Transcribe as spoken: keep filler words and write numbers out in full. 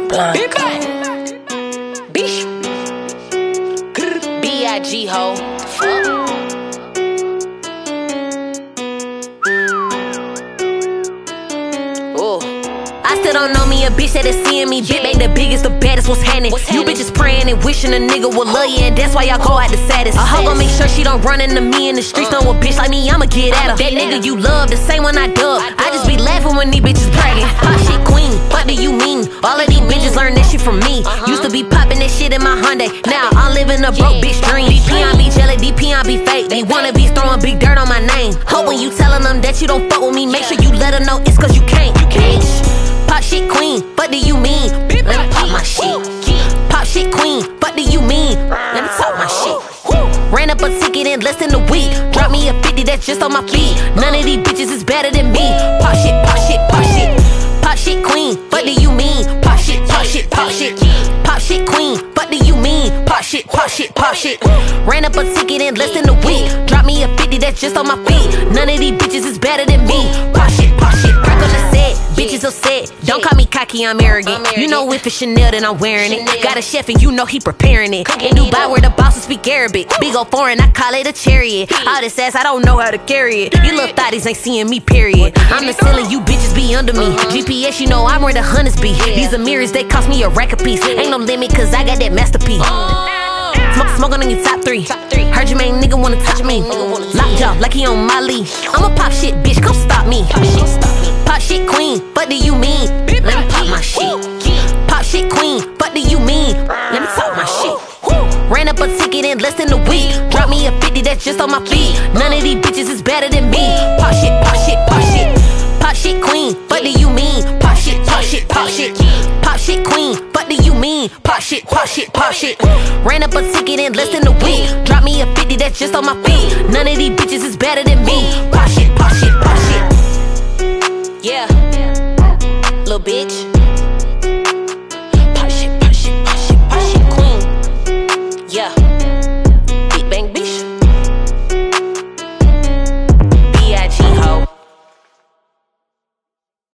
Blanco. Bish. B I G ho. Fuck. I still don't know me, a bitch that is seeing me. Bitch, ain't the biggest, the baddest, what's happening? You bitches praying and wishing a nigga would love you, and that's why y'all go out the saddest. A hoe gon' make sure she don't run into me in the streets. Know a bitch like me, I'ma get at her. That nigga you love, the same one I dub. I just be laughing when these bitches bragging. Pop shit queen, what do you mean? All of these bitches learn that shit from me. Used to be popping that shit in my Hyundai. Now I'm living a broke bitch dream. D P I be jelly, D P I be fake. They wanna be throwing big dirt on my name. Hope when you telling them that you don't fuck with me, make sure you let them know it's cause you can't. Bitch. Pop shit queen, what do you mean? Let me pop my shit. Pop shit queen, what do you mean? Let me talk my shit. Ran up a ticket in less than a week. Drop me a fifty, that's just on my feet. None of these bitches is better than me. Pop shit, pop shit, pop shit. Pop shit queen, what do you mean? Pop shit, pop shit, pop shit. Pop shit queen, what do you mean? Pop shit, pop shit, pop shit. Ran up a ticket in less than a week. Drop me a fifty, that's just on my feet. None of these bitches is better than me. Pop shit, pop shit. Crack on the set, bitches upset. Don't call me cocky, I'm arrogant. You know if it's Chanel, then I'm wearing it. Got a chef and you know he preparing it. In Dubai where the bosses speak Arabic. Big ol' foreign, I call it a chariot. All this ass, I don't know how to carry it. You little thotties ain't seeing me, period. I'm the ceiling, you bitches be under me. G P S, you know I'm where the hunters be. These are mirrors, they cost me a rack a piece. Ain't no limit, cause I got that masterpiece. Smoke, smoking on your top three. Heard your main nigga wanna touch me. Lockjaw, like he on my leash. I'ma pop shit, bitch, come stop me. Pop shit queen, what do you mean? Let me pop my shit. Pop shit queen, what do you mean? Let me talk my shit. Ran up a ticket in less than a week. Drop me a fifty, that's just on my feet. None of these bitches is better than me. Pop shit, pop shit, pop shit. Pop shit queen, what do you mean? Pop shit, pop shit, pop shit. Pop shit queen, what do you mean? Pop shit, pop shit, pop shit. Ran up a ticket in less than a week. Drop me a fifty, that's just on my feet. None of these bitches is better than me.